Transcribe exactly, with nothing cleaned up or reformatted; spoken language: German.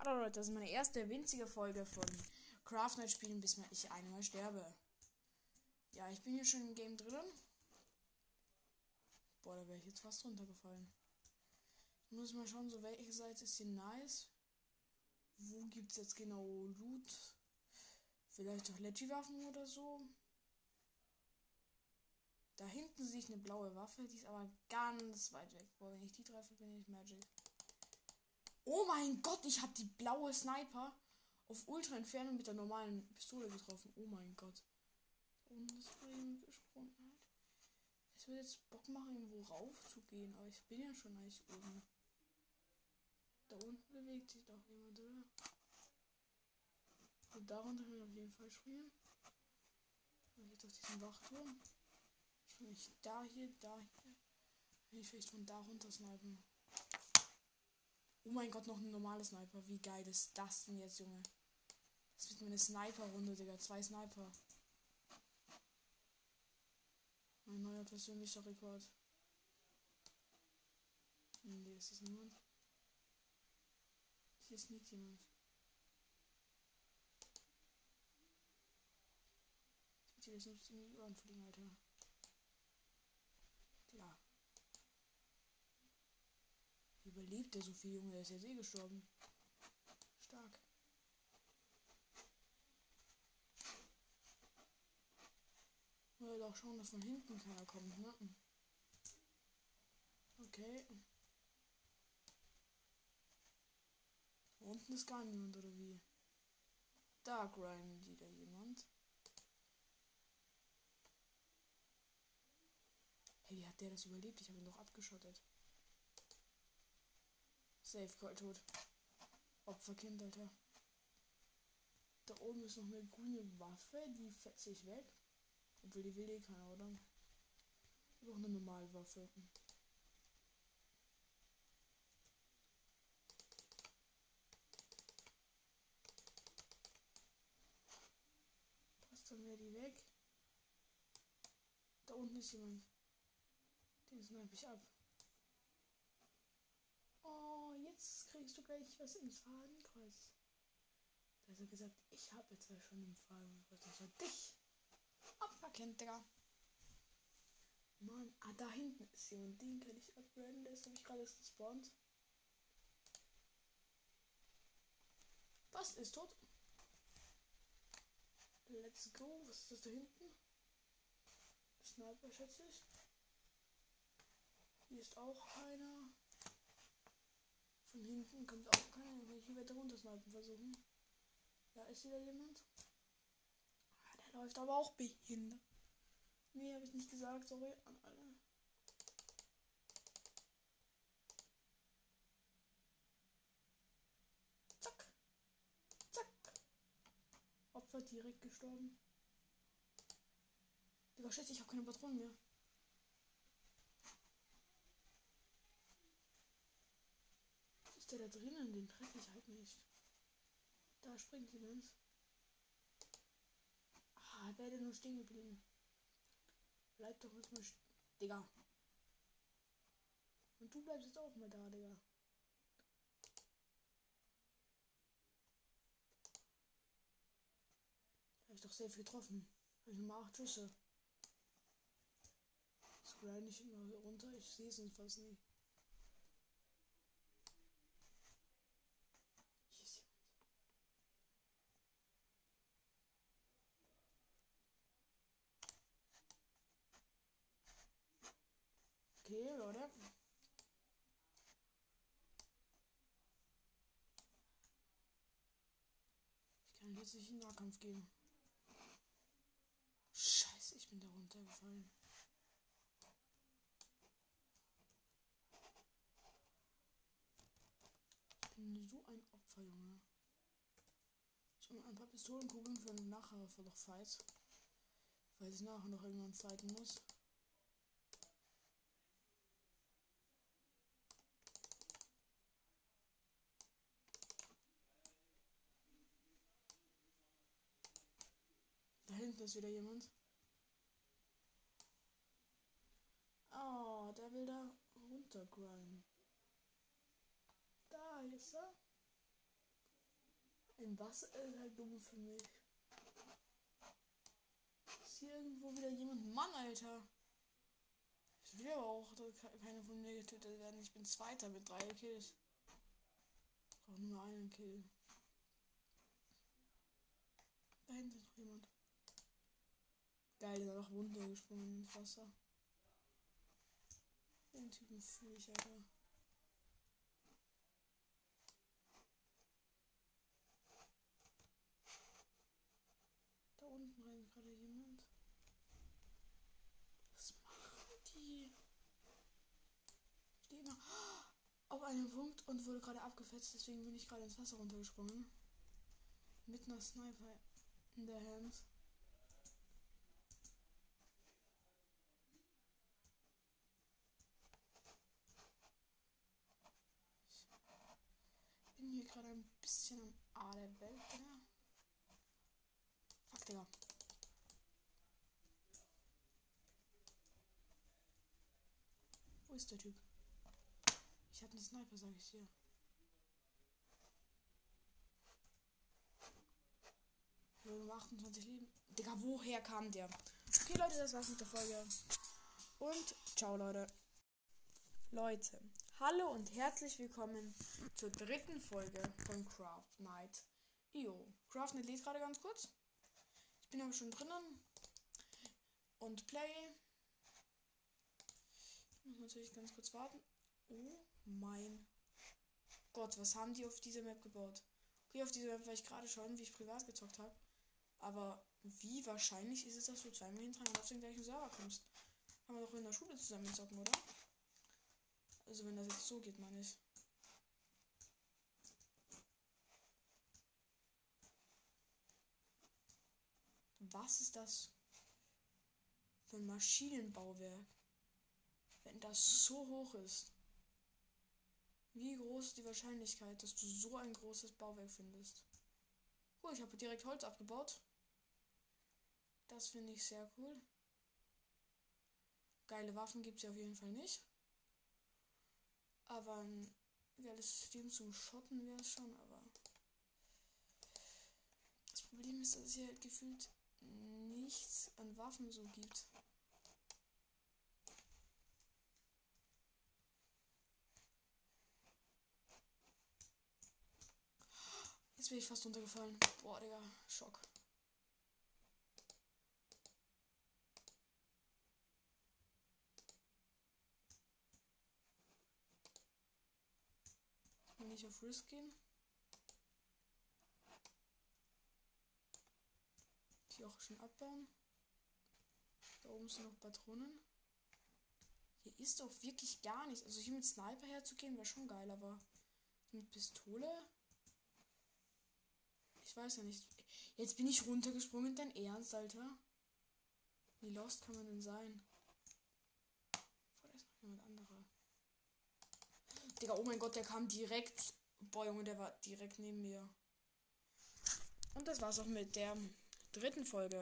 Hallo Leute, das ist meine erste winzige Folge von Craft Night spielen, bis ich einmal sterbe. Ja, ich bin hier schon im Game drin. Boah, da wäre ich jetzt fast runtergefallen. Ich muss mal schauen, so welche Seite ist hier nice. Wo gibt es jetzt genau Loot? Vielleicht auch Leggy-Waffen oder so. Da hinten sehe ich eine blaue Waffe, die ist aber ganz weit weg. Boah, wenn ich die treffe, bin ich Magic. Oh mein Gott, ich habe die blaue Sniper auf Ultra-Entfernung mit der normalen Pistole getroffen. Oh mein Gott. Da unten ist Bremen gesprungen halt. Es würde jetzt Bock machen, irgendwo rauf zu gehen, aber ich bin ja schon eigentlich oben. Da unten bewegt sich doch jemand, oder? Und darunter kann ich auf jeden Fall springen. Und jetzt auf diesen Wachturm. Springe ich da hier, da hier. Wenn ich vielleicht von da runter snipen. Oh mein Gott, noch ein normaler Sniper. Wie geil ist das denn jetzt, Junge? Das wird meine Sniper-Runde, Digga. Zwei Sniper. Mein neuer persönlicher Rekord. Nee, ist das niemand? Hier ist nicht jemand. Ich will jetzt nicht in die Ohren fliegen, Alter. Ja. Wie überlebt der so viel, Junge? Der ist jetzt eh gestorben. Stark. Nur doch schauen, dass von hinten keiner kommt, ne? Okay. Da unten ist gar niemand, oder wie? Da grindet wieder jemand. Hey, wie hat der das überlebt? Ich habe ihn doch abgeschottet. Safe Call tot. Opferkind, Alter. Da oben ist noch eine grüne Waffe, die fetzt sich weg. Obwohl die will eh keiner, oder? Ich habe auch eine normale Waffe. Passt dann mir die weg. Da unten ist jemand. Den snipe ich ab. Oh, jetzt kriegst du gleich was ins Fadenkreuz. Da hat er gesagt, ich habe jetzt ja schon im Fadenkreuz. Das war dich. Abverkennt, Digga. Mann, ah, da hinten ist jemand. Den kann ich upgraden. Der ist nämlich gerade erst gespawnt. Was ist tot? Let's go. Was ist das da hinten? Sniper, schätze ich. Hier ist auch keiner. Von hinten kommt auch keiner. Wenn ich hier weiter runter snipen versuchen. Da ist wieder jemand. Ah, der läuft aber auch behindert. Nee, habe ich nicht gesagt. Sorry an alle. Zack. Zack. Opfer direkt gestorben. Digga, scheiße, ich habe keine Patronen mehr. Was ist der da drinnen? Den treffe ich halt nicht. Da springt jemand. Ah, werde nur stehen geblieben. Bleib doch jetzt mal stehen. Digga. Und du bleibst jetzt auch mal da, Digga. Habe ich doch safe getroffen. Habe ich nur acht Schüsse. Das grind ich immer runter. Ich sehe es fast nicht. Hier ist jemand. Okay, Leute. Ich kann jetzt nicht in den Nahkampf gehen. Scheiße, ich bin da runtergefallen. Ich bin so ein Opfer, Junge. Ich habe ein paar Pistolenkugeln für nachher für noch Fights. Weil ich nachher noch irgendwann fighten muss. Da hinten ist wieder jemand. Oh, der will da runtergrinden. Da ist er. Ein Wasser ist halt dumm für mich. Ist hier irgendwo wieder jemand? Mann, Alter! Ich will aber auch keine von mir getötet werden. Ich bin Zweiter mit drei Kills. Ich brauche nur einen Kill. Da hinten ist noch jemand. Geil, der ist noch runtergesprungen ins Wasser. Den Typen fühle ich, Alter. Da unten rennt gerade jemand. Was machen die? Steht noch auf einem Punkt und wurde gerade abgefetzt, deswegen bin ich gerade ins Wasser runtergesprungen. Mit einer Sniper in der Hand. Ich bin hier gerade ein bisschen am A der Welt, Digga. Fuck, Digga. Wo ist der Typ? Ich habe einen Sniper, sag ich dir. Wir haben achtundzwanzig Leben. Digga, woher kam der? Okay, Leute, das war's mit der Folge. Und ciao, Leute. Leute, hallo und herzlich willkommen zur dritten Folge von Craft Night. Jo, Craft Night lädt gerade ganz kurz. Ich bin aber schon drinnen. Und Play. Ich muss natürlich ganz kurz warten. Oh mein Gott, was haben die auf dieser Map gebaut? Okay, auf dieser Map war ich gerade schon, wie ich privat gezockt habe. Aber wie wahrscheinlich ist es, dass du zweimal hintereinander auf den gleichen Server kommst? Kann man doch in der Schule zusammen zocken, oder? Also wenn das jetzt so geht, meine ich. Was ist das für ein Maschinenbauwerk? Wenn das so hoch ist. Wie groß ist die Wahrscheinlichkeit, dass du so ein großes Bauwerk findest? Cool, ich habe direkt Holz abgebaut. Das finde ich sehr cool. Geile Waffen gibt es ja auf jeden Fall nicht. Aber ein geiles System zum Schotten wäre es schon, aber das Problem ist, dass es hier halt gefühlt nichts an Waffen so gibt. Jetzt bin ich fast runtergefallen. Boah, Digga, Schock. Ich will nicht auf Risk gehen. Die auch schon abbauen. Da oben sind noch Patronen. Hier ist doch wirklich gar nichts. Also hier mit Sniper herzugehen wäre schon geil, aber mit Pistole? Ich weiß ja nicht. Jetzt bin ich runtergesprungen, dein Ernst, Alter? Wie lost kann man denn sein? Boah, da ist noch jemand anderer. Digga, oh mein Gott, der kam direkt. Boah, Junge, der war direkt neben mir. Und das war's auch mit der dritten Folge.